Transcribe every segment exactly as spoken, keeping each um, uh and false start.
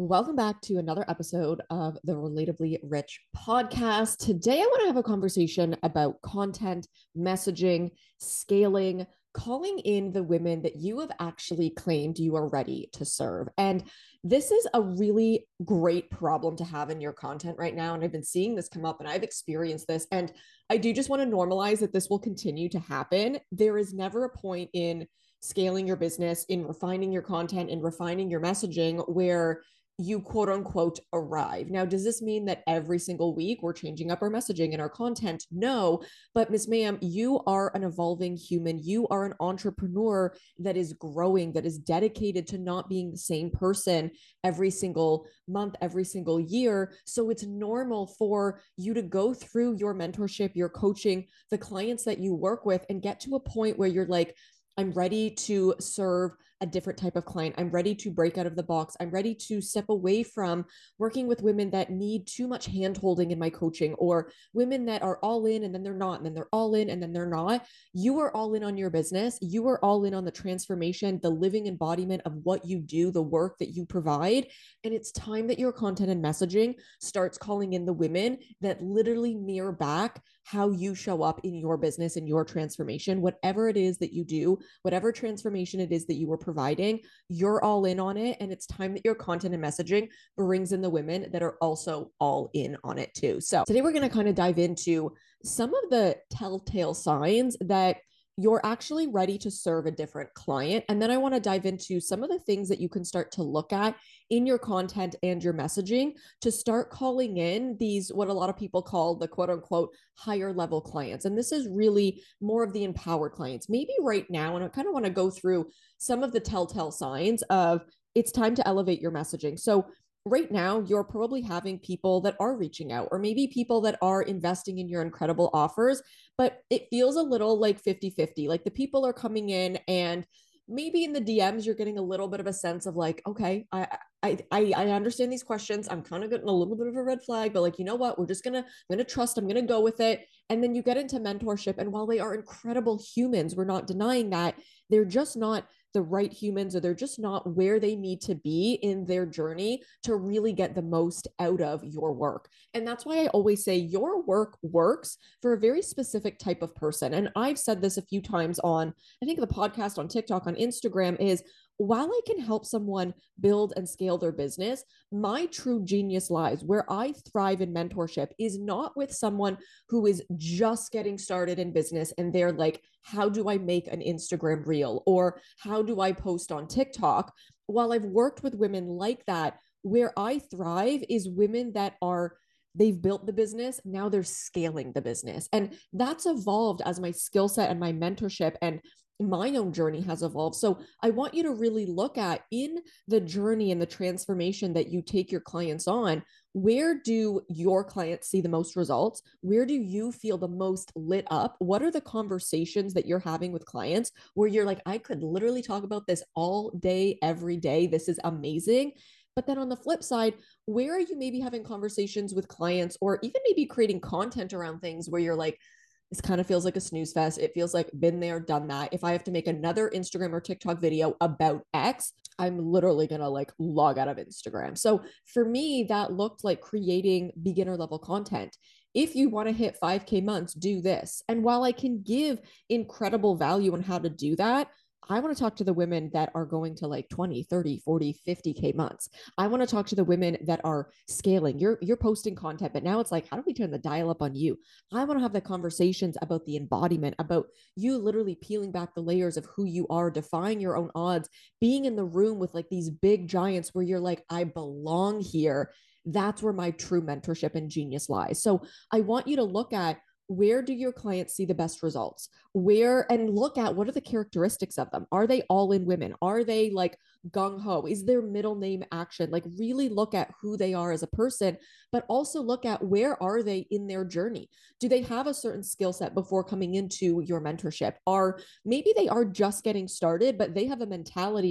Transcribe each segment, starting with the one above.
Welcome back to another episode of the Relatably Rich podcast. Today, I want to have a conversation about content, messaging, scaling, calling in the women that you have actually claimed you are ready to serve. And this is a really great problem to have in your content right now. And I've been seeing this come up and I've experienced this. And I do just want to normalize that this will continue to happen. There is never a point in scaling your business, in refining your content, in refining your messaging where you quote unquote arrive. Now, does this mean that every single week we're changing up our messaging and our content? No, but Miss Ma'am, you are an evolving human. You are an entrepreneur that is growing, that is dedicated to not being the same person every single month, every single year. So it's normal for you to go through your mentorship, your coaching, the clients that you work with, and get to a point where you're like, I'm ready to serve a different type of client. I'm ready to break out of the box. I'm ready to step away from working with women that need too much hand holding in my coaching, or women that are all in and then they're not, and then they're all in and then they're not. You are all in on your business. You are all in on the transformation, the living embodiment of what you do, the work that you provide. And it's time that your content and messaging starts calling in the women that literally mirror back how you show up in your business and your transformation, whatever it is that you do, whatever transformation it is that you are providing, you're all in on it. And it's time that your content and messaging brings in the women that are also all in on it too. So today we're going to kind of dive into some of the telltale signs that you're actually ready to serve a different client. And then I want to dive into some of the things that you can start to look at in your content and your messaging to start calling in these, what a lot of people call the quote unquote higher level clients. And this is really more of the empowered clients. Maybe right now, and I kind of want to go through some of the telltale signs of it's time to elevate your messaging. So right now, you're probably having people that are reaching out, or maybe people that are investing in your incredible offers, but it feels a little like fifty fifty. Like the people are coming in, and maybe in the D Ms, you're getting a little bit of a sense of like, okay, I, I, I, I understand these questions. I'm kind of getting a little bit of a red flag, but like, you know what? We're just going to, I'm going to trust, I'm going to go with it. And then you get into mentorship. And while they are incredible humans, we're not denying that, they're just not the right humans, or they're just not where they need to be in their journey to really get the most out of your work. And that's why I always say your work works for a very specific type of person. And I've said this a few times on, I think the podcast, on TikTok, on Instagram, is while I can help someone build and scale their business, my true genius lies where I thrive in mentorship is not with someone who is just getting started in business and they're like, how do I make an Instagram reel, or how do I post on TikTok? While I've worked with women like that, where I thrive is women that are, they've built the business, now they're scaling the business. And that's evolved as my skill set and my mentorship and my own journey has evolved. So I want you to really look at, in the journey and the transformation that you take your clients on, where do your clients see the most results? Where do you feel the most lit up? What are the conversations that you're having with clients where you're like, I could literally talk about this all day, every day. This is amazing. But then on the flip side, where are you maybe having conversations with clients, or even maybe creating content around things where you're like, this kind of feels like a snooze fest. It feels like been there, done that. If I have to make another Instagram or TikTok video about X, I'm literally going to like log out of Instagram. So for me, that looked like creating beginner level content. If you want to hit five K months, do this. And while I can give incredible value on how to do that, I want to talk to the women that are going to like twenty, thirty, forty, fifty K months. I want to talk to the women that are scaling. You're you're posting content, but now it's like, how do we turn the dial up on you? I want to have the conversations about the embodiment, about you literally peeling back the layers of who you are, defying your own odds, being in the room with like these big giants where you're like, I belong here. That's where my true mentorship and genius lies. So I want you to look at, where do your clients see the best results? Where, and look at what are the characteristics of them? Are they all in women? Are they like gung ho? Is their middle name action? Like really look at who they are as a person, but also look at where are they in their journey? Do they have a certain skill set before coming into your mentorship? Or maybe they are just getting started, but they have a mentality of,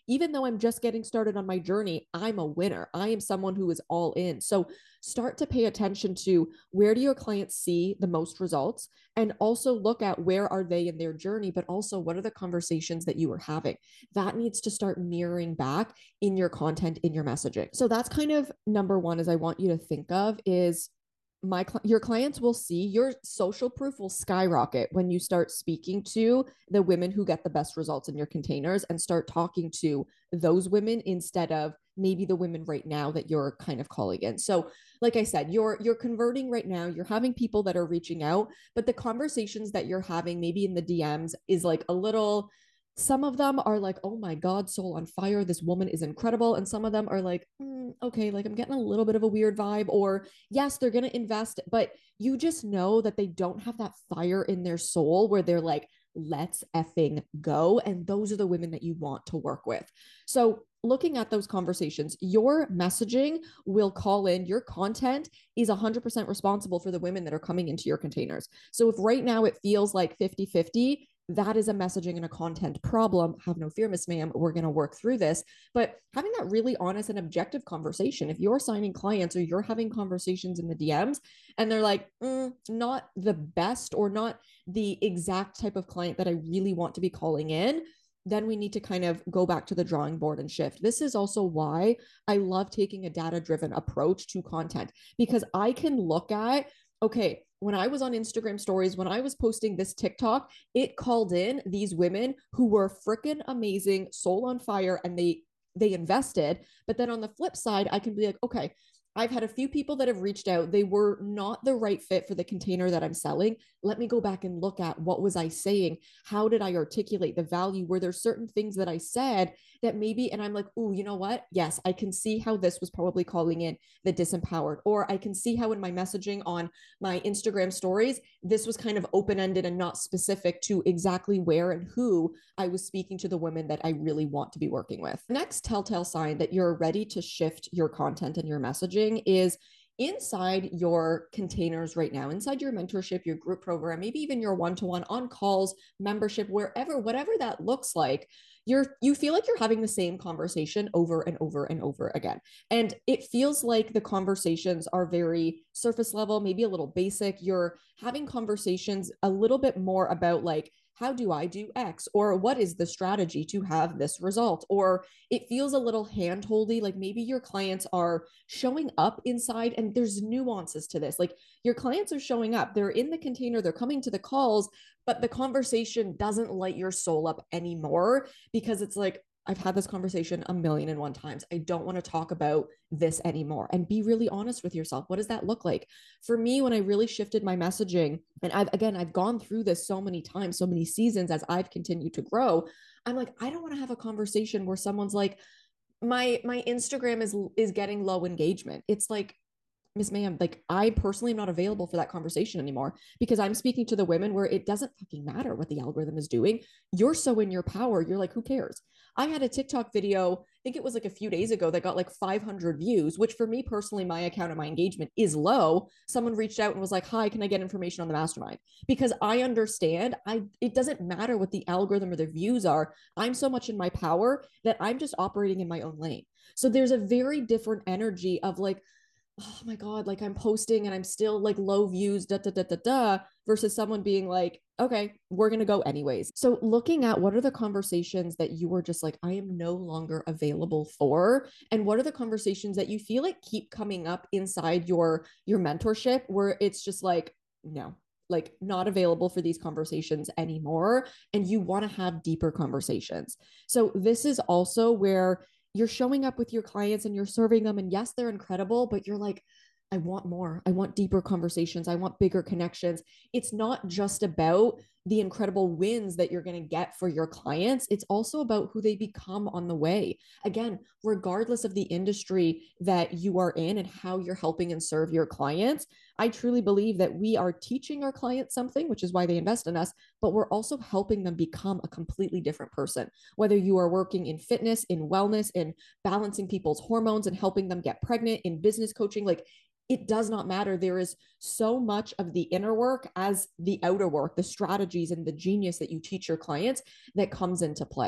even though I'm just getting started on my journey, I'm a winner. I am someone who is all in. So start to pay attention to where do your clients see the most results, and also look at where are they in their journey, but also what are the conversations that you are having. That needs to start mirroring back in your content, in your messaging. So that's kind of number one is I want you to think of is my your clients will see your social proof will skyrocket when you start speaking to the women who get the best results in your containers and start talking to those women instead of maybe the women right now that you're kind of calling in. So like I said, you're you're converting right now, you're having people that are reaching out, but the conversations that you're having maybe in the D Ms is like a little, some of them are like, oh my God, soul on fire. This woman is incredible. And some of them are like, mm, okay, like I'm getting a little bit of a weird vibe. Or yes, they're going to invest, but you just know that they don't have that fire in their soul where they're like, let's effing go. And those are the women that you want to work with. So looking at those conversations, your messaging will call in, your content is one hundred percent responsible for the women that are coming into your containers. So if right now it feels like fifty fifty, that is a messaging and a content problem. Have no fear, Miss Ma'am. We're going to work through this. But having that really honest and objective conversation, if you're signing clients or you're having conversations in the D Ms and they're like, mm, not the best or not the exact type of client that I really want to be calling in, then we need to kind of go back to the drawing board and shift. This is also why I love taking a data-driven approach to content, because I can look at, okay, when I was on Instagram stories, when I was posting this TikTok, it called in these women who were freaking amazing, soul on fire, and they they invested. But then on the flip side, I can be like, okay, I've had a few people that have reached out. They were not the right fit for the container that I'm selling. Let me go back and look at what was I saying? How did I articulate the value? Were there certain things that I said that maybe, and I'm like, oh, you know what? Yes, I can see how this was probably calling in the disempowered, or I can see how in my messaging on my Instagram stories, this was kind of open-ended and not specific to exactly where and who I was speaking to the women that I really want to be working with. Next telltale sign that you're ready to shift your content and your messaging is inside your containers right now, inside your mentorship, your group program, maybe even your one-to-one on calls, membership, wherever, whatever that looks like, you're, you feel like you're having the same conversation over and over and over again. And it feels like the conversations are very surface level, maybe a little basic. You're having conversations a little bit more about like, how do I do X? Or what is the strategy to have this result? Or it feels a little handholdy, like maybe your clients are showing up inside and there's nuances to this. Like your clients are showing up, they're in the container, they're coming to the calls, but the conversation doesn't light your soul up anymore because it's like, I've had this conversation a million and one times. I don't want to talk about this anymore. And be really honest with yourself. What does that look like? For me, when I really shifted my messaging, and I've, again, I've gone through this so many times, so many seasons as I've continued to grow, I'm like, I don't want to have a conversation where someone's like, my, my Instagram is, is getting low engagement. It's like, Miss Ma'am, like I personally am not available for that conversation anymore because I'm speaking to the women where it doesn't fucking matter what the algorithm is doing. You're so in your power. You're like, who cares? I had a TikTok video, I think it was like a few days ago that got like five hundred views, which for me personally, my account and my engagement is low. Someone reached out and was like, hi, can I get information on the mastermind? Because I understand I, it doesn't matter what the algorithm or the views are. I'm so much in my power that I'm just operating in my own lane. So there's a very different energy of like, oh my God, like I'm posting and I'm still like low views, da da da da da, versus someone being like, okay, we're going to go anyways. So looking at what are the conversations that you were just like, I am no longer available for, and what are the conversations that you feel like keep coming up inside your, your mentorship where it's just like, no, like not available for these conversations anymore. And you want to have deeper conversations. So this is also where you're showing up with your clients and you're serving them. And yes, they're incredible, but you're like, I want more. I want deeper conversations. I want bigger connections. It's not just about the incredible wins that you're going to get for your clients. It's also about who they become on the way. Again, regardless of the industry that you are in and how you're helping and serve your clients, I truly believe that we are teaching our clients something, which is why they invest in us, but we're also helping them become a completely different person. Whether you are working in fitness, in wellness, in balancing people's hormones and helping them get pregnant, in business coaching, like it does not matter. There is so much of the inner work as the outer work, the strategies and the genius that you teach your clients that comes into play.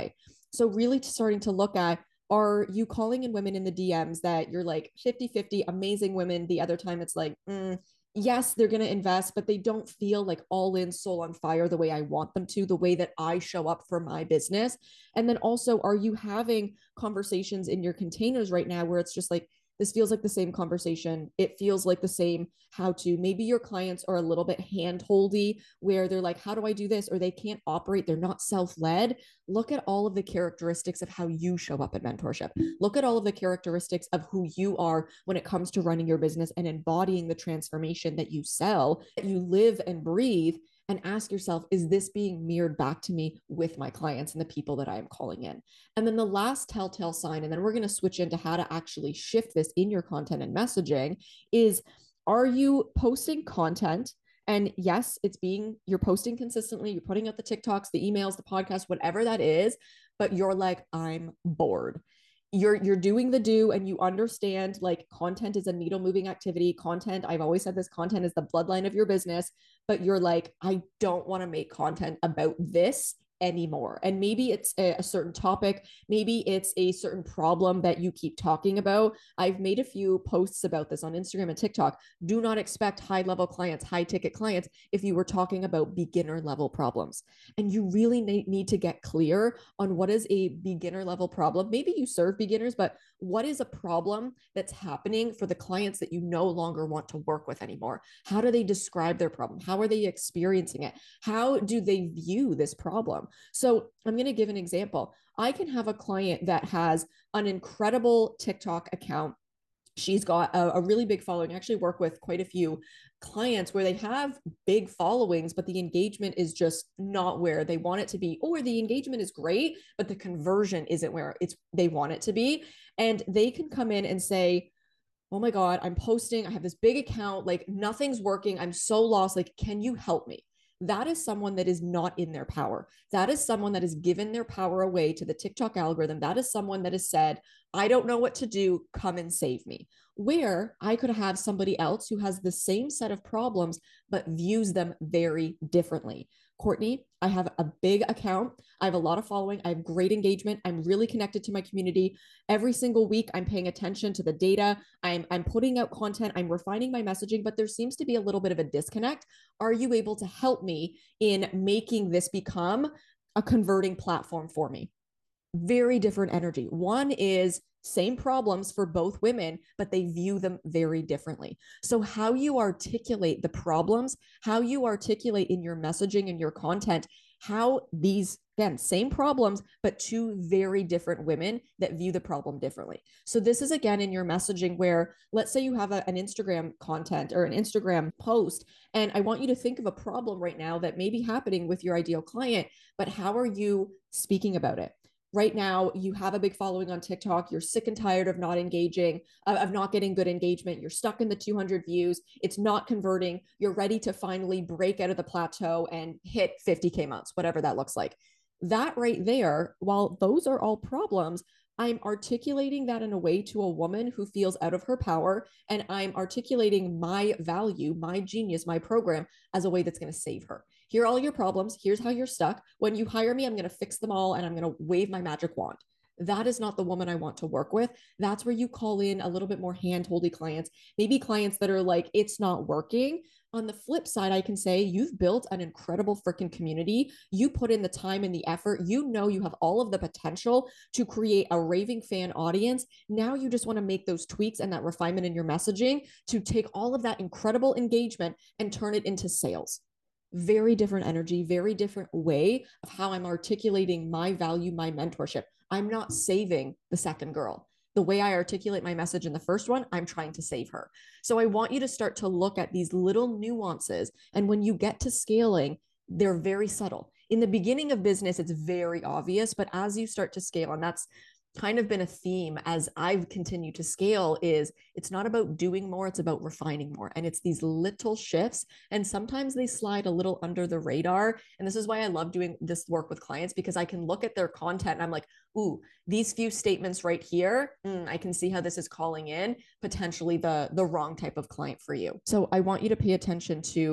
So really starting to look at, are you calling in women in the D Ms that you're like fifty fifty, amazing women? The other time it's like, mm, yes, they're going to invest, but they don't feel like all in, soul on fire the way I want them to, the way that I show up for my business. And then also, are you having conversations in your containers right now where it's just like, this feels like the same conversation. It feels like the same how to. Maybe your clients are a little bit handholdy where they're like, how do I do this? Or they can't operate. They're not self-led. Look at all of the characteristics of how you show up at mentorship. Look at all of the characteristics of who you are when it comes to running your business and embodying the transformation that you sell, that you live and breathe, and ask yourself, is this being mirrored back to me with my clients and the people that I am calling in? And then the last telltale sign, and then we're going to switch into how to actually shift this in your content and messaging, is, are you posting content? And yes, it's being, you're posting consistently, you're putting out the TikToks, the emails, the podcast, whatever that is, but you're like, I'm bored. You're you're doing the do, and you understand like content is a needle moving activity. Content, I've always said this, content is the bloodline of your business, but you're like, I don't want to make content about this anymore. And maybe it's a, a certain topic, maybe it's a certain problem that you keep talking about. I've made a few posts about this on Instagram and TikTok. Do not expect high level clients, high ticket clients if you were talking about beginner level problems. And you really need to get clear on what is a beginner level problem. Maybe you serve beginners, but what is a problem that's happening for the clients that you no longer want to work with anymore? How do they describe their problem? How are they experiencing it? How do they view this problem? So I'm going to give an example. I can have a client that has an incredible TikTok account. She's got a, a really big following. I actually work with quite a few clients where they have big followings, but the engagement is just not where they want it to be, or the engagement is great, but the conversion isn't where it's they want it to be. And they can come in and say, oh my God, I'm posting, I have this big account, like nothing's working. I'm so lost. Like, can you help me? That is someone that is not in their power. That is someone that has given their power away to the TikTok algorithm. That is someone that has said, I don't know what to do. Come and save me. Where I could have somebody else who has the same set of problems, but views them very differently. Courtney, I have a big account. I have a lot of following. I have great engagement. I'm really connected to my community. Every single week, I'm paying attention to the data. I'm, I'm putting out content. I'm refining my messaging, but there seems to be a little bit of a disconnect. Are you able to help me in making this become a converting platform for me? Very different energy. One is same problems for both women, but they view them very differently. So how you articulate the problems, how you articulate in your messaging and your content, how these, again, same problems, but two very different women that view the problem differently. So this is, again, in your messaging where, let's say you have a, an Instagram content or an Instagram post, and I want you to think of a problem right now that may be happening with your ideal client, but how are you speaking about it? Right now, you have a big following on TikTok. You're sick and tired of not engaging, of not getting good engagement. You're stuck in the two hundred views. It's not converting. You're ready to finally break out of the plateau and hit fifty K months, whatever that looks like. That right there, while those are all problems, I'm articulating that in a way to a woman who feels out of her power. And I'm articulating my value, my genius, my program as a way that's going to save her. Here are all your problems. Here's how you're stuck. When you hire me, I'm going to fix them all and I'm going to wave my magic wand. That is not the woman I want to work with. That's where you call in a little bit more hand-holdy clients, maybe clients that are like, it's not working. On the flip side, I can say, you've built an incredible freaking community. You put in the time and the effort. You know you have all of the potential to create a raving fan audience. Now you just want to make those tweaks and that refinement in your messaging to take all of that incredible engagement and turn it into sales. Very different energy, very different way of how I'm articulating my value, my mentorship. I'm not saving the second girl. The way I articulate my message in the first one, I'm trying to save her. So I want you to start to look at these little nuances. And when you get to scaling, they're very subtle. In the beginning of business, it's very obvious, but as you start to scale, and that's kind of been a theme as I've continued to scale, is it's not about doing more, it's about refining more. And it's these little shifts. And sometimes they slide a little under the radar. And this is why I love doing this work with clients, because I can look at their content and I'm like, ooh, these few statements right here, mm, I can see how this is calling in potentially the, the wrong type of client for you. So I want you to pay attention to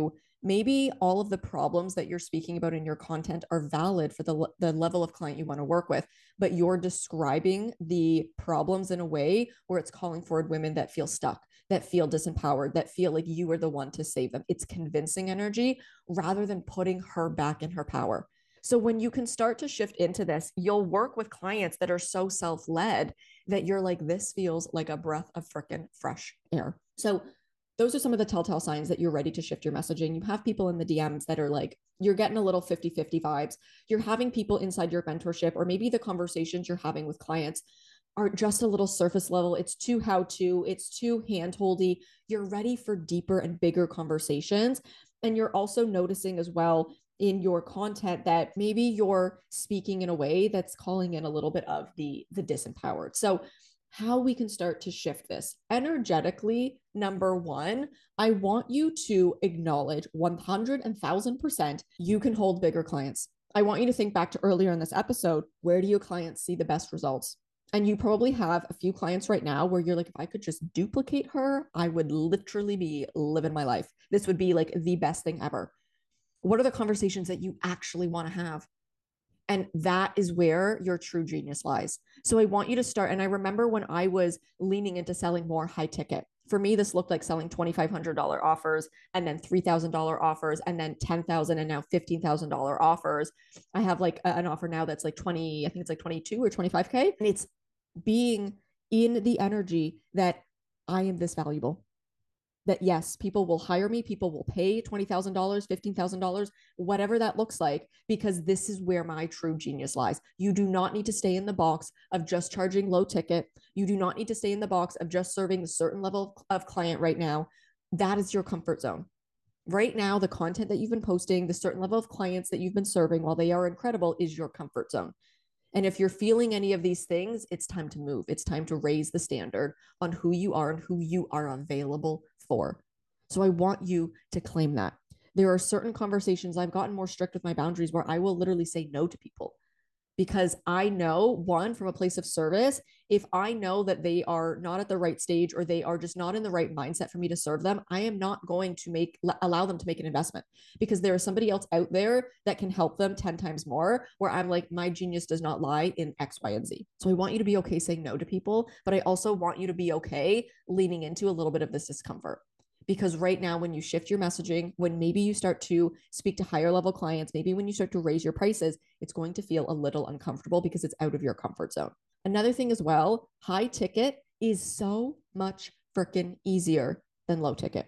maybe all of the problems that you're speaking about in your content are valid for the, the level of client you want to work with, but you're describing the problems in a way where it's calling forward women that feel stuck, that feel disempowered, that feel like you are the one to save them. It's convincing energy rather than putting her back in her power. So when you can start to shift into this, you'll work with clients that are so self-led that you're like, this feels like a breath of freaking fresh air. So those are some of the telltale signs that you're ready to shift your messaging. You have people in the D Ms that are like, you're getting a little fifty-fifty vibes. You're having people inside your mentorship, or maybe the conversations you're having with clients are just a little surface level. It's too how to, it's too handholdy. You're ready for deeper and bigger conversations. And you're also noticing as well in your content that maybe you're speaking in a way that's calling in a little bit of the the disempowered. So how we can start to shift this energetically, number one, I want you to acknowledge one hundred and one thousand percent you can hold bigger clients. I want you to think back to earlier in this episode. Where do your clients see the best results? And you probably have a few clients right now where you're like, if I could just duplicate her, I would literally be living my life. This would be like the best thing ever. What are the conversations that you actually want to have? And that is where your true genius lies. So I want you to start. And I remember when I was leaning into selling more high ticket, for me, this looked like selling twenty-five hundred dollars offers and then three thousand dollars offers and then ten thousand dollars and now fifteen thousand dollars offers. I have like an offer now that's like twenty, I think it's like twenty-two or twenty-five K. And it's being in the energy that I am this valuable. That yes, people will hire me, people will pay twenty thousand dollars, fifteen thousand dollars, whatever that looks like, because this is where my true genius lies. You do not need to stay in the box of just charging low ticket. You do not need to stay in the box of just serving a certain level of client right now. That is your comfort zone. Right now, the content that you've been posting, the certain level of clients that you've been serving, while they are incredible, is your comfort zone. And if you're feeling any of these things, it's time to move. It's time to raise the standard on who you are and who you are available for. So I want you to claim that. There are certain conversations I've gotten more strict with my boundaries where I will literally say no to people because I know, one, from a place of service, if I know that they are not at the right stage or they are just not in the right mindset for me to serve them, I am not going to make allow them to make an investment because there is somebody else out there that can help them ten times more, where I'm like, my genius does not lie in X, Y, and Z. So I want you to be okay saying no to people, but I also want you to be okay leaning into a little bit of this discomfort. Because right now, when you shift your messaging, when maybe you start to speak to higher level clients, maybe when you start to raise your prices, it's going to feel a little uncomfortable because it's out of your comfort zone. Another thing as well, high ticket is so much freaking easier than low ticket.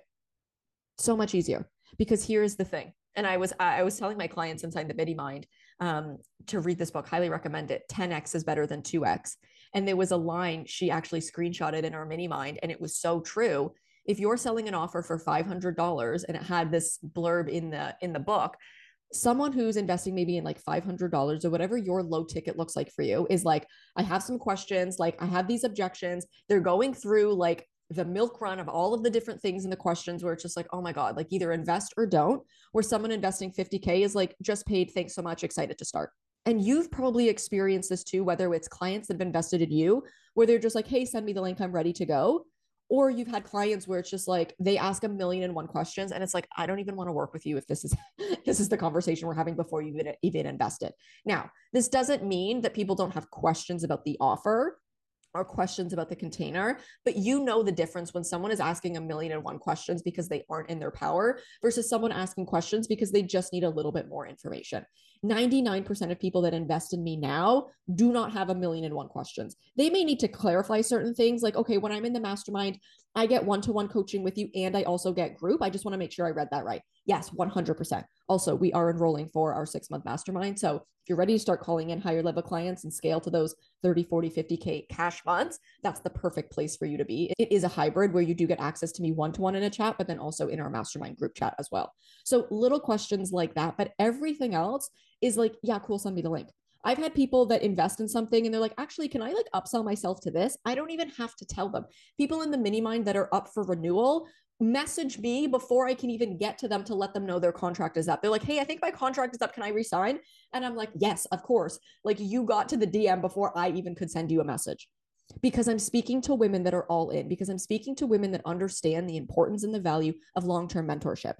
So much easier. Because here's the thing. And I was I was telling my clients inside the Biddy Mind um, to read this book, highly recommend it. ten X is better than two X. And there was a line she actually screenshotted in our mini mind, and it was so true. If you're selling an offer for five hundred dollars and it had this blurb in the in the book, someone who's investing maybe in like five hundred dollars or whatever your low ticket looks like for you is like, I have some questions, like I have these objections. They're going through like the milk run of all of the different things in the questions where it's just like, oh my God, like either invest or don't, where someone investing fifty K is like, just paid, thanks so much, excited to start. And you've probably experienced this too, whether it's clients that have invested in you, where they're just like, hey, send me the link, I'm ready to go. Or you've had clients where it's just like they ask a million and one questions and it's like, I don't even want to work with you if this is this is the conversation we're having before you even, even invested. Now, this doesn't mean that people don't have questions about the offer or questions about the container, but you know the difference when someone is asking a million and one questions because they aren't in their power versus someone asking questions because they just need a little bit more information. ninety-nine percent of people that invest in me now do not have a million and one questions. They may need to clarify certain things like, okay, when I'm in the mastermind, I get one-to-one coaching with you and I also get group. I just want to make sure I read that right. Yes, one hundred percent. Also, we are enrolling for our six-month mastermind. So if you're ready to start calling in higher level clients and scale to those thirty, forty, fifty K cash months, that's the perfect place for you to be. It is a hybrid where you do get access to me one-to-one in a chat, but then also in our mastermind group chat as well. So little questions like that, but everything else is like, yeah, cool, send me the link. I've had people that invest in something and they're like, actually, can I like upsell myself to this? I don't even have to tell them. People in the mini mind that are up for renewal message me before I can even get to them to let them know their contract is up. They're like, hey, I think my contract is up. Can I resign? And I'm like, yes, of course. Like you got to the D M before I even could send you a message. Because I'm speaking to women that are all in, because I'm speaking to women that understand the importance and the value of long-term mentorship.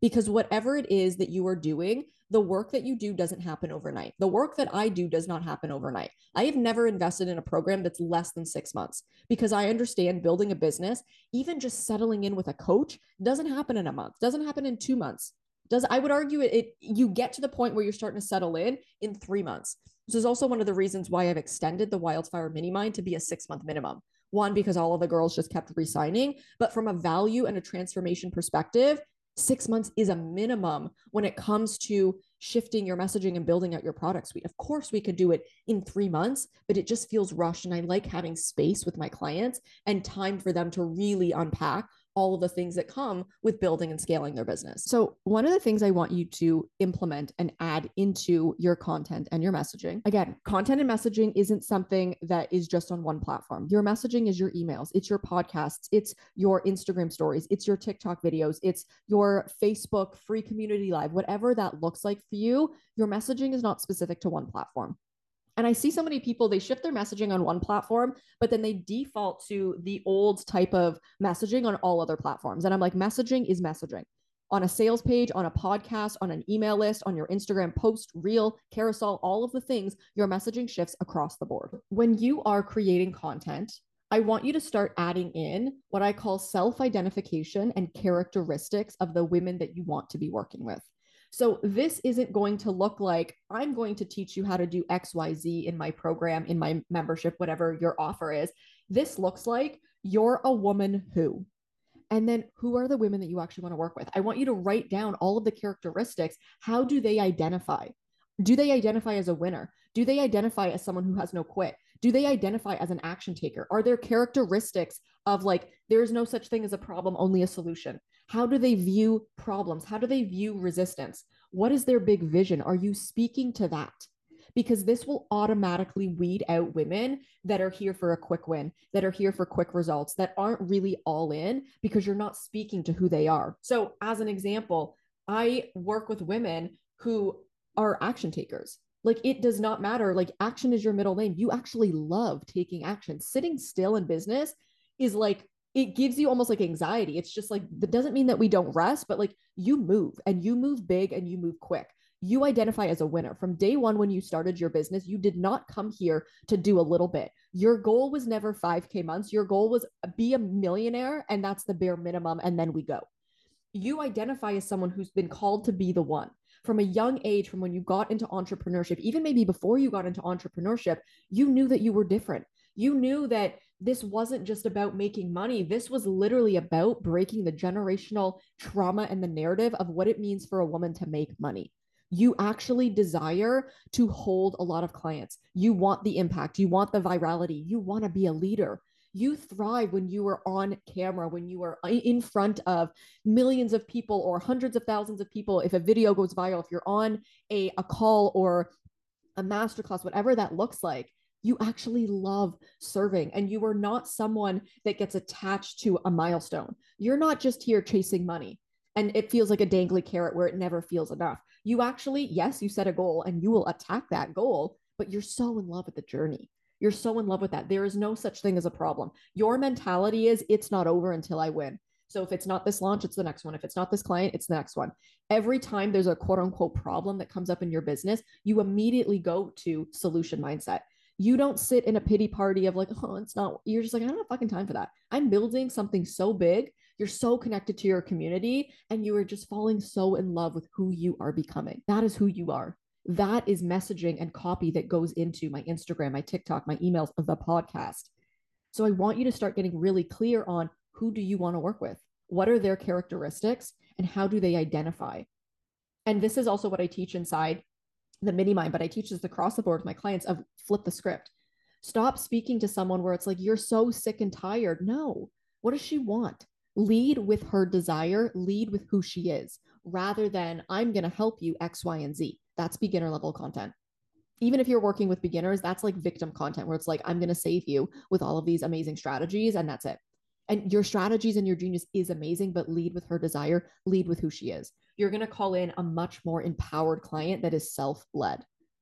because whatever it is that you are doing, the work that you do doesn't happen overnight. The work that I do does not happen overnight. I have never invested in a program that's less than six months because I understand building a business, even just settling in with a coach, doesn't happen in a month, doesn't happen in two months. Does I would argue it, it you get to the point where you're starting to settle in in three months. This is also one of the reasons why I've extended the Wildfire Mini Mind to be a six month minimum. One, because all of the girls just kept resigning, but from a value and a transformation perspective, six months is a minimum when it comes to shifting your messaging and building out your product suite. Of course, we could do it in three months, but it just feels rushed. And I like having space with my clients and time for them to really unpack all of the things that come with building and scaling their business. So one of the things I want you to implement and add into your content and your messaging, again, content and messaging isn't something that is just on one platform. Your messaging is your emails, it's your podcasts, it's your Instagram stories, it's your TikTok videos, it's your Facebook free community live, whatever that looks like for you. Your messaging is not specific to one platform. And I see so many people, they shift their messaging on one platform, but then they default to the old type of messaging on all other platforms. And I'm like, messaging is messaging. On a sales page, on a podcast, on an email list, on your Instagram post, reel, carousel, all of the things, your messaging shifts across the board. When you are creating content, I want you to start adding in what I call self-identification and characteristics of the women that you want to be working with. So this isn't going to look like I'm going to teach you how to do X Y Z in my program, in my membership, whatever your offer is. This looks like you're a woman who, and then who are the women that you actually want to work with? I want you to write down all of the characteristics. How do they identify? Do they identify as a winner? Do they identify as someone who has no quit? Do they identify as an action taker? Are there characteristics of like, there's no such thing as a problem, only a solution? How do they view problems? How do they view resistance? What is their big vision? Are you speaking to that? Because this will automatically weed out women that are here for a quick win, that are here for quick results, that aren't really all in because you're not speaking to who they are. So as an example, I work with women who are action takers. Like, it does not matter. Like, action is your middle name. You actually love taking action. Sitting still in business is like, it gives you almost like anxiety. It's just like, that doesn't mean that we don't rest, but like, you move and you move big and you move quick. You identify as a winner. From day one, when you started your business, you did not come here to do a little bit. Your goal was never five K months. Your goal was be a millionaire, and that's the bare minimum. And then we go. You identify as someone who's been called to be the one. From a young age, from when you got into entrepreneurship, even maybe before you got into entrepreneurship, you knew that you were different. You knew that this wasn't just about making money. This was literally about breaking the generational trauma and the narrative of what it means for a woman to make money. You actually desire to hold a lot of clients. You want the impact. You want the virality. You want to be a leader. You thrive when you are on camera, when you are in front of millions of people or hundreds of thousands of people. If a video goes viral, if you're on a, a call or a masterclass, whatever that looks like, you actually love serving, and you are not someone that gets attached to a milestone. You're not just here chasing money and it feels like a dangly carrot where it never feels enough. You actually, yes, you set a goal and you will attack that goal, but you're so in love with the journey. You're so in love with that. There is no such thing as a problem. Your mentality is, it's not over until I win. So if it's not this launch, it's the next one. If it's not this client, it's the next one. Every time there's a quote unquote problem that comes up in your business, you immediately go to solution mindset. You don't sit in a pity party of like, oh, it's not, you're just like, I don't have fucking time for that. I'm building something so big. You're so connected to your community and you are just falling so in love with who you are becoming. That is who you are. That is messaging and copy that goes into my Instagram, my TikTok, my emails, the podcast. So I want you to start getting really clear on, who do you want to work with? What are their characteristics and how do they identify? And this is also what I teach inside the mini mind, but I teach this across the board with my clients of flip the script. Stop speaking to someone where it's like, you're so sick and tired. No, what does she want? Lead with her desire, lead with who she is, rather than I'm going to help you X, Y, and Z. That's beginner level content. Even if you're working with beginners, that's like victim content where it's like, I'm going to save you with all of these amazing strategies and that's it. And your strategies and your genius is amazing, but lead with her desire, lead with who she is. You're going to call in a much more empowered client that is self-led.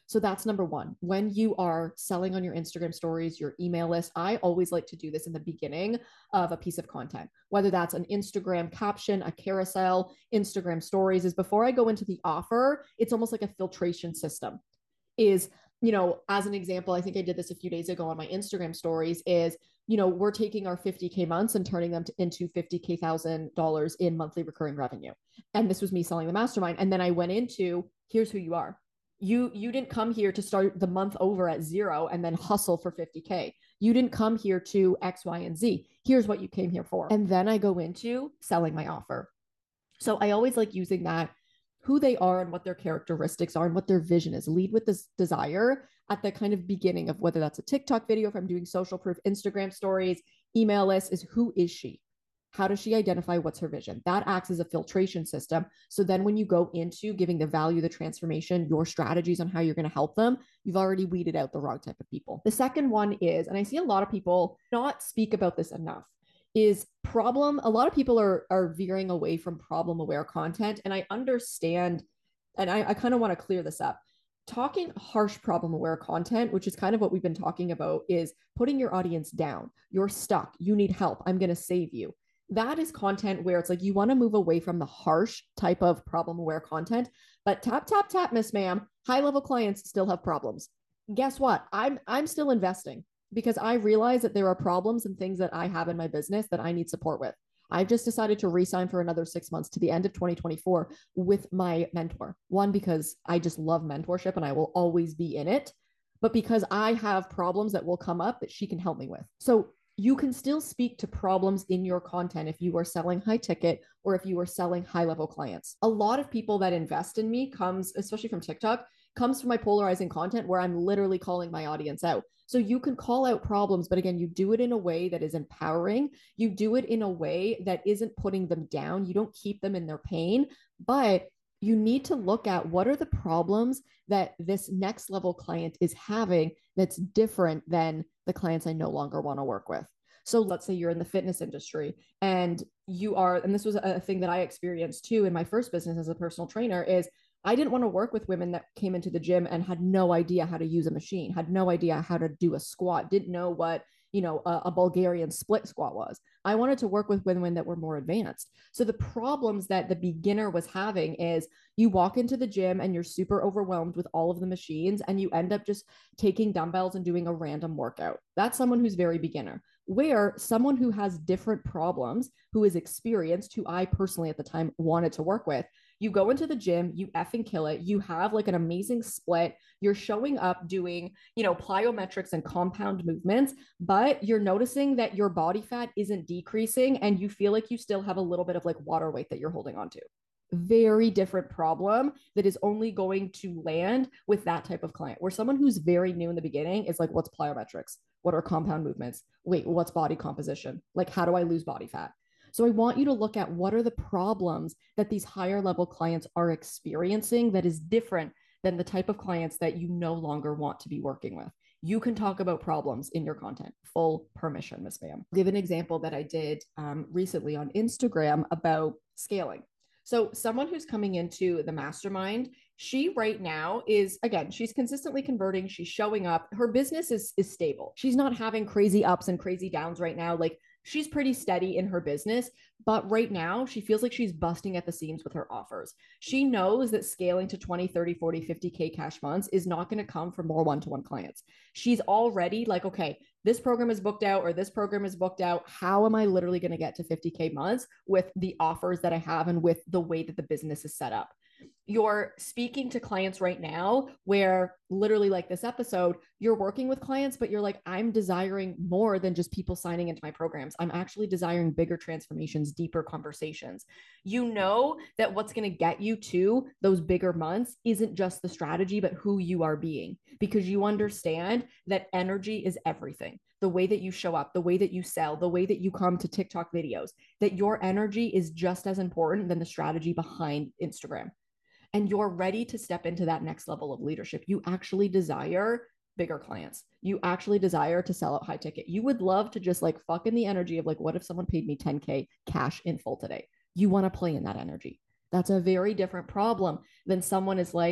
So that's number one. When you are selling on your Instagram stories, your email list, I always like to do this in the beginning of a piece of content, whether that's an Instagram caption, a carousel, Instagram stories, is before I go into the offer, it's almost like a filtration system. Is, you know, as an example, I think I did this a few days ago on my Instagram stories, is, you know, we're taking our fifty K months and turning them to, into fifty K thousand dollars in monthly recurring revenue. And this was me selling the mastermind. And then I went into, here's who you are. You, you didn't come here to start the month over at zero and then hustle for fifty K. You didn't come here to X, Y, and Z. Here's what you came here for. And then I go into selling my offer. So I always like using that, who they are and what their characteristics are and what their vision is. Lead with this desire at the kind of beginning of whether that's a TikTok video, if I'm doing social proof, Instagram stories, email list, is who is she? How does she identify what's her vision? That acts as a filtration system. So then when you go into giving the value, the transformation, your strategies on how you're going to help them, you've already weeded out the wrong type of people. The second one is, and I see a lot of people not speak about this enough, is problem. A lot of people are are veering away from problem aware content. And I understand, and I, I kind of want to clear this up. Talking harsh problem aware content, which is kind of what we've been talking about, is putting your audience down. You're stuck. You need help. I'm going to save you. That is content where it's like you want to move away from the harsh type of problem aware content. But tap, tap, tap, Miss Ma'am, high level clients still have problems. Guess what? I'm I'm still investing, because I realize that there are problems and things that I have in my business that I need support with. I've just decided to re-sign for another six months to the end of twenty twenty-four with my mentor. One, because I just love mentorship and I will always be in it, but because I have problems that will come up that she can help me with. So you can still speak to problems in your content if you are selling high ticket or if you are selling high level clients. A lot of people that invest in me comes, especially from TikTok, comes from my polarizing content where I'm literally calling my audience out. So you can call out problems, but again, you do it in a way that is empowering. You do it in a way that isn't putting them down. You don't keep them in their pain, but you need to look at what are the problems that this next level client is having that's different than the clients I no longer want to work with. So let's say you're in the fitness industry and you are, and this was a thing that I experienced too in my first business as a personal trainer, is I didn't want to work with women that came into the gym and had no idea how to use a machine, had no idea how to do a squat, didn't know what, you know, a, a Bulgarian split squat was. I wanted to work with women that were more advanced. So the problems that the beginner was having is you walk into the gym and you're super overwhelmed with all of the machines and you end up just taking dumbbells and doing a random workout. That's someone who's very beginner. Where someone who has different problems, who is experienced, who I personally at the time wanted to work with, you go into the gym, you effing kill it. You have like an amazing split. You're showing up doing, you know, plyometrics and compound movements, but you're noticing that your body fat isn't decreasing and you feel like you still have a little bit of like water weight that you're holding on to. Very different problem that is only going to land with that type of client, where someone who's very new in the beginning is like, what's plyometrics? What are compound movements? Wait, what's body composition? Like, how do I lose body fat? So I want you to look at what are the problems that these higher level clients are experiencing that is different than the type of clients that you no longer want to be working with. You can talk about problems in your content, full permission, Miss Ma'am. I'll give an example that I did um, recently on Instagram about scaling. So someone who's coming into the mastermind, she right now is, again, she's consistently converting. She's showing up. Her business is, is stable. She's not having crazy ups and crazy downs right now. Like, she's pretty steady in her business, but right now she feels like she's busting at the seams with her offers. She knows that scaling to twenty, thirty, forty, fifty K cash months is not going to come from more one-to-one clients. She's already like, okay, this program is booked out or this program is booked out. How am I literally going to get to fifty K months with the offers that I have and with the way that the business is set up? You're speaking to clients right now where literally like this episode, you're working with clients, but you're like, I'm desiring more than just people signing into my programs. I'm actually desiring bigger transformations, deeper conversations. You know that what's going to get you to those bigger months isn't just the strategy, but who you are being, because you understand that energy is everything. The way that you show up, the way that you sell, the way that you come to TikTok videos, that your energy is just as important than the strategy behind Instagram. And you're ready to step into that next level of leadership. You actually desire bigger clients. You actually desire to sell out high ticket. You would love to just like fuck in the energy of like, what if someone paid me ten K cash in full today? You want to play in that energy. That's a very different problem than someone is like,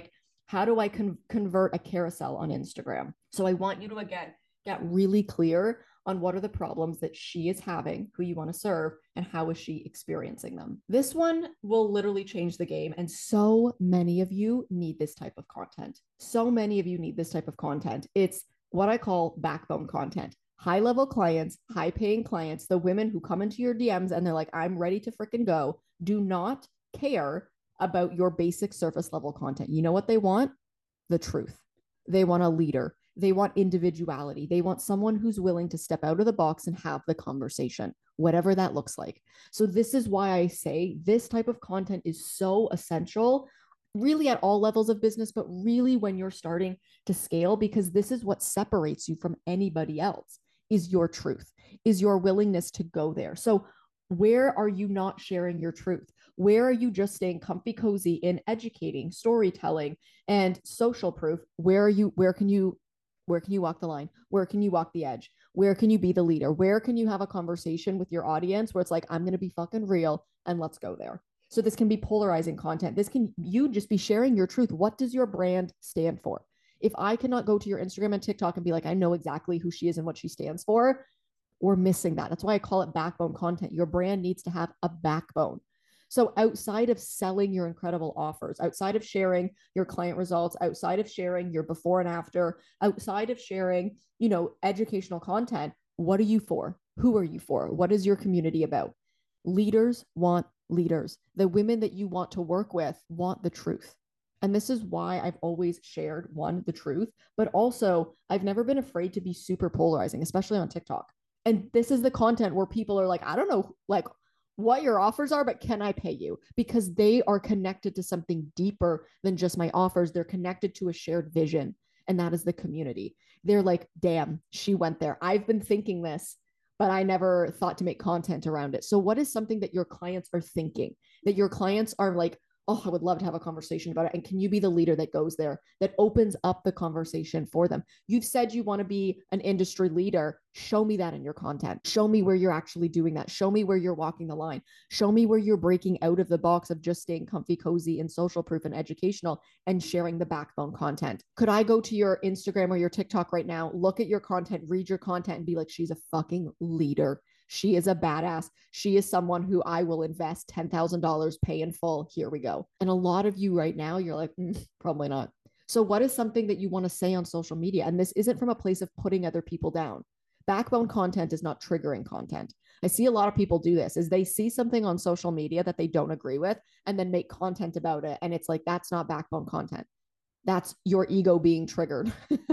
How do I con- convert a carousel on Instagram? So I want you to, again, get really clear on what are the problems that she is having, who you want to serve, and how is she experiencing them. This one will literally change the game. And so many of you need this type of content. So many of you need this type of content. It's what I call backbone content. High level clients, high paying clients, the women who come into your D Ms and they're like, I'm ready to freaking go, do not care about your basic surface level content. You know what they want? The truth. They want a leader. They want individuality. They want someone who's willing to step out of the box and have the conversation, whatever that looks like. So this is why I say this type of content is so essential, really at all levels of business, but really when you're starting to scale, because this is what separates you from anybody else, is your truth, is your willingness to go there. So where are you not sharing your truth? Where are you just staying comfy cozy in educating, storytelling, and social proof? Where are you, where can you, where can you walk the line? Where can you walk the edge? Where can you be the leader? Where can you have a conversation with your audience where it's like, I'm going to be fucking real and let's go there. So this can be polarizing content. This can, you just be sharing your truth. What does your brand stand for? If I cannot go to your Instagram and TikTok and be like, I know exactly who she is and what she stands for, we're missing that. That's why I call it backbone content. Your brand needs to have a backbone. So outside of selling your incredible offers, outside of sharing your client results, outside of sharing your before and after, outside of sharing, you know, educational content, what are you for? Who are you for? What is your community about? Leaders want leaders. The women that you want to work with want the truth. And this is why I've always shared, one, the truth, but also I've never been afraid to be super polarizing, especially on TikTok. And this is the content where people are like, I don't know, like what your offers are, but can I pay you? Because they are connected to something deeper than just my offers. They're connected to a shared vision, and that is the community. They're like, damn, she went there. I've been thinking this, but I never thought to make content around it. So what is something that your clients are thinking, that your clients are like, oh, I would love to have a conversation about it. And can you be the leader that goes there, that opens up the conversation for them? You've said you want to be an industry leader. Show me that in your content. Show me where you're actually doing that. Show me where you're walking the line. Show me where you're breaking out of the box of just staying comfy, cozy, and social proof and educational and sharing the backbone content. Could I go to your Instagram or your TikTok right now, look at your content, read your content, and be like, she's a fucking leader. She is a badass. She is someone who I will invest ten thousand dollars, pay in full. Here we go. And a lot of you right now, you're like, mm, probably not. So what is something that you want to say on social media? And this isn't from a place of putting other people down. Backbone content is not triggering content. I see a lot of people do this is they see something on social media that they don't agree with and then make content about it. And it's like, that's not backbone content. That's your ego being triggered.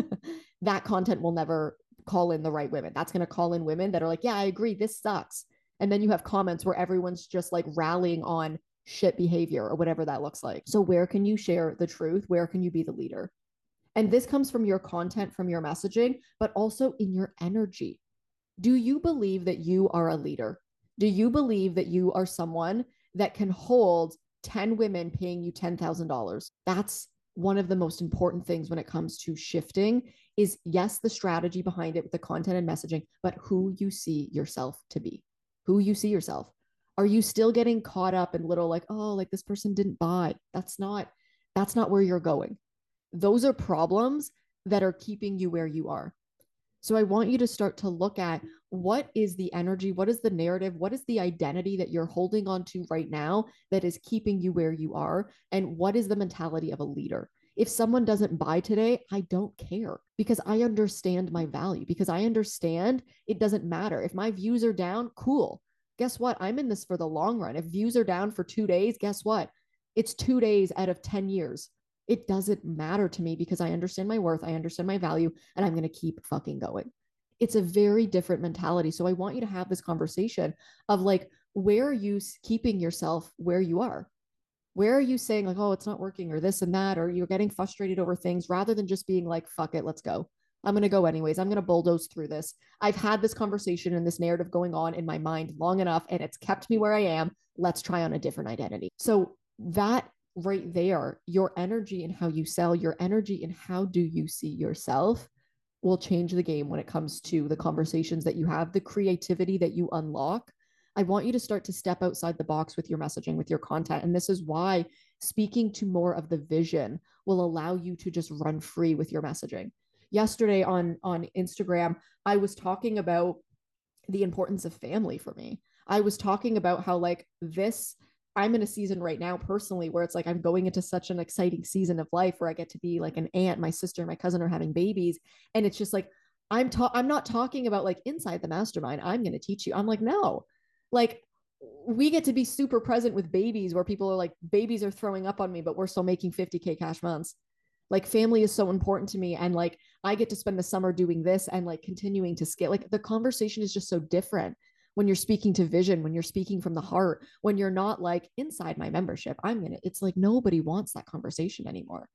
That content will never call in the right women. That's going to call in women that are like, yeah, I agree. This sucks. And then you have comments where everyone's just like rallying on shit behavior or whatever that looks like. So where can you share the truth? Where can you be the leader? And this comes from your content, from your messaging, but also in your energy. Do you believe that you are a leader? Do you believe that you are someone that can hold ten women paying you ten thousand dollars? That's one of the most important things when it comes to shifting is, yes, the strategy behind it with the content and messaging, but who you see yourself to be, who you see yourself. Are you still getting caught up in little like, oh, like this person didn't buy? That's not, that's not where you're going. Those are problems that are keeping you where you are. So I want you to start to look at what is the energy, what is the narrative, what is the identity that you're holding on to right now that is keeping you where you are, and what is the mentality of a leader. If someone doesn't buy today, I don't care because I understand my value, because I understand it doesn't matter. If my views are down, cool. Guess what? I'm in this for the long run. If views are down for two days, guess what? It's two days out of ten years. It doesn't matter to me because I understand my worth, I understand my value, and I'm going to keep fucking going. It's a very different mentality. So I want you to have this conversation of like, where are you keeping yourself where you are? Where are you saying like, oh, it's not working or this and that, or you're getting frustrated over things rather than just being like, fuck it, let's go. I'm going to go anyways. I'm going to bulldoze through this. I've had this conversation and this narrative going on in my mind long enough, and it's kept me where I am. Let's try on a different identity. So that right there, your energy and how you sell, your energy and how do you see yourself will change the game when it comes to the conversations that you have, the creativity that you unlock. I want you to start to step outside the box with your messaging, with your content. And this is why speaking to more of the vision will allow you to just run free with your messaging. Yesterday on on Instagram, I was talking about the importance of family for me. I was talking about how like this I'm in a season right now personally where it's like I'm going into such an exciting season of life where I get to be like an aunt, my sister and my cousin are having babies, and it's just like I'm ta- I'm not talking about like inside the mastermind, I'm going to teach you. I'm like, no. Like we get to be super present with babies where people are like babies are throwing up on me but we're still making fifty k cash months. Like family is so important to me, and like I get to spend the summer doing this and like continuing to scale. Like the conversation is just so different when you're speaking to vision, when you're speaking from the heart, when you're not like inside my membership I'm gonna, it's like nobody wants that conversation anymore.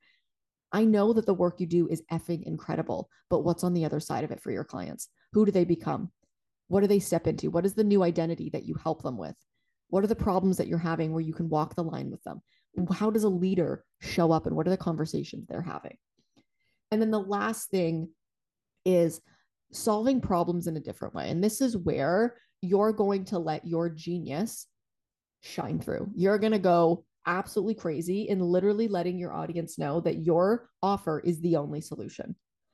I know that the work you do is effing incredible, but what's on the other side of it for your clients? Who do they become? What do they step into? What is the new identity that you help them with? What are the problems that you're having where you can walk the line with them? How does a leader show up and what are the conversations they're having? And then the last thing is solving problems in a different way. And this is where you're going to let your genius shine through. You're going to go absolutely crazy in literally letting your audience know that your offer is the only solution.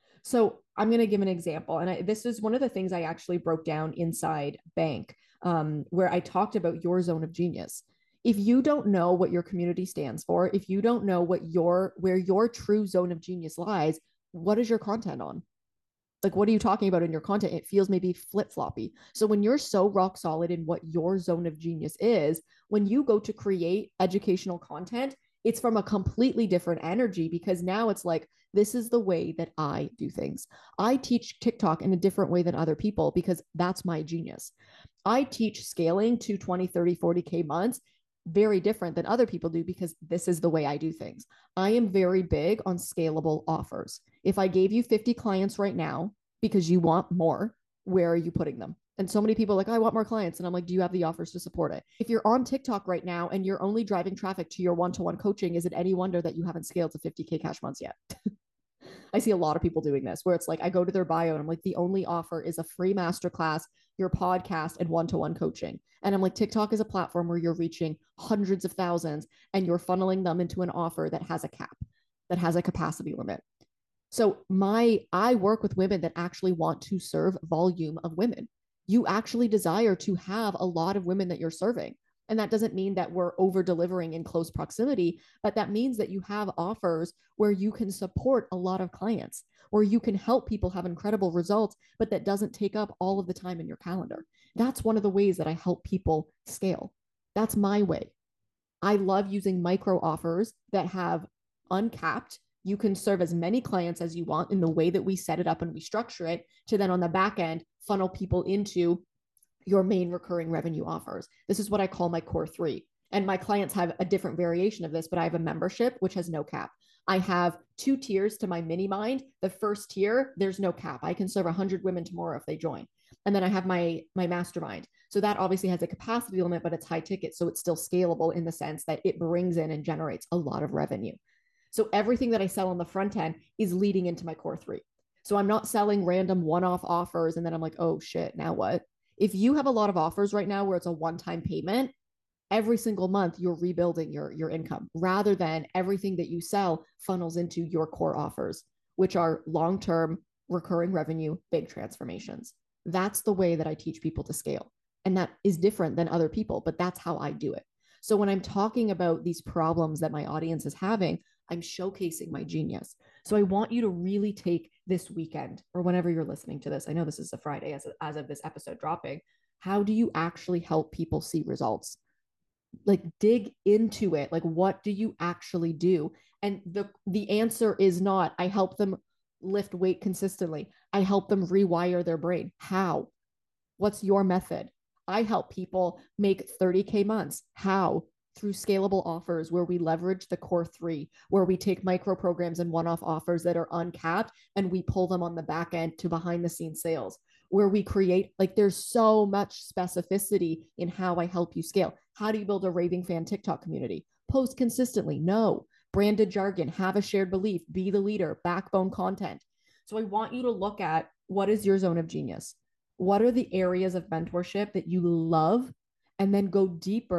So I'm going to give an example. And I, this is one of the things I actually broke down inside Bank, um, where I talked about your zone of genius. If you don't know what your community stands for, if you don't know what your, where your true zone of genius lies, what is your content on? Like, what are you talking about in your content? It feels maybe flip floppy. So when you're so rock solid in what your zone of genius is, when you go to create educational content, it's from a completely different energy because now it's like, this is the way that I do things. I teach TikTok in a different way than other people because that's my genius. I teach scaling to twenty, thirty, forty K months very different than other people do because this is the way I do things. I am very big on scalable offers. If I gave you fifty clients right now because you want more, where are you putting them? And so many people are like, oh, I want more clients. And I'm like, do you have the offers to support it? If you're on TikTok right now and you're only driving traffic to your one-to-one coaching, is it any wonder that you haven't scaled to fifty K cash months yet? I see a lot of people doing this where it's like, I go to their bio and I'm like, the only offer is a free masterclass, your podcast, and one-to-one coaching. And I'm like, TikTok is a platform where you're reaching hundreds of thousands and you're funneling them into an offer that has a cap, that has a capacity limit. So my, I work with women that actually want to serve volume of women. You actually desire to have a lot of women that you're serving. And that doesn't mean that we're over delivering in close proximity, but that means that you have offers where you can support a lot of clients, where you can help people have incredible results, but that doesn't take up all of the time in your calendar. That's one of the ways that I help people scale. That's my way. I love using micro offers that have uncapped. You can serve as many clients as you want in the way that we set it up and we structure it to then on the back end funnel people into your main recurring revenue offers. This is what I call my core three. And my clients have a different variation of this, but I have a membership which has no cap. I have two tiers to my mini mind. The first tier, there's no cap. I can serve one hundred women tomorrow if they join. And then I have my my mastermind. So that obviously has a capacity limit, but it's high ticket. So it's still scalable in the sense that it brings in and generates a lot of revenue. So everything that I sell on the front end is leading into my core three. So I'm not selling random one-off offers and then I'm like, oh shit, now what? If you have a lot of offers right now where it's a one-time payment, every single month you're rebuilding your, your income rather than everything that you sell funnels into your core offers, which are long-term recurring revenue, big transformations. That's the way that I teach people to scale. And that is different than other people, but that's how I do it. So when I'm talking about these problems that my audience is having, I'm showcasing my genius. So I want you to really take this weekend or whenever you're listening to this. I know this is a Friday as, as of this episode dropping. How do you actually help people see results? Like dig into it. Like what do you actually do? And the the answer is not I help them lift weight consistently. I help them rewire their brain. How? What's your method? I help people make thirty K months. How? Through scalable offers where we leverage the core three, where we take micro programs and one off offers that are uncapped and we pull them on the back end to behind the scenes sales, where we create, like, there's so much specificity in how I help you scale. How do you build a raving fan TikTok community? Post consistently. No. Branded jargon, have a shared belief, be the leader, backbone content. So I want you to look at what is your zone of genius? What are the areas of mentorship that you love? And then go deeper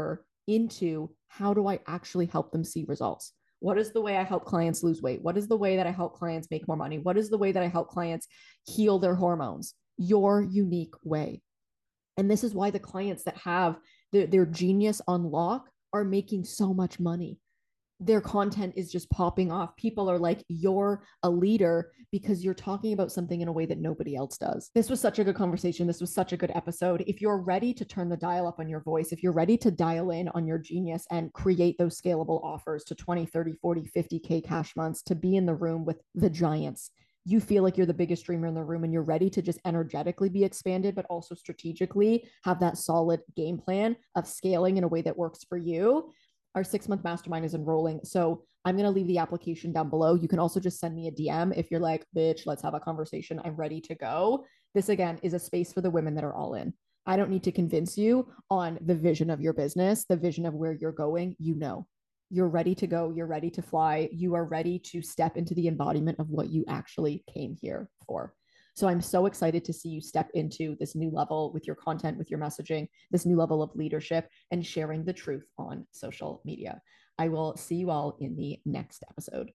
into how do I actually help them see results? What is the way I help clients lose weight? What is the way that I help clients make more money? What is the way that I help clients heal their hormones? Your unique way. And this is why the clients that have their, their genius unlock are making so much money. Their content is just popping off. People are like, you're a leader because you're talking about something in a way that nobody else does. This was such a good conversation. This was such a good episode. If you're ready to turn the dial up on your voice, if you're ready to dial in on your genius and create those scalable offers to twenty, thirty, forty, fifty K cash months, to be in the room with the giants, you feel like you're the biggest dreamer in the room and you're ready to just energetically be expanded, but also strategically have that solid game plan of scaling in a way that works for you, our six month mastermind is enrolling. So I'm going to leave the application down below. You can also just send me a D M if you're like, bitch, let's have a conversation. I'm ready to go. This, again, is a space for the women that are all in. I don't need to convince you on the vision of your business, the vision of where you're going. You know, you're ready to go. You're ready to fly. You are ready to step into the embodiment of what you actually came here for. So I'm so excited to see you step into this new level with your content, with your messaging, this new level of leadership and sharing the truth on social media. I will see you all in the next episode.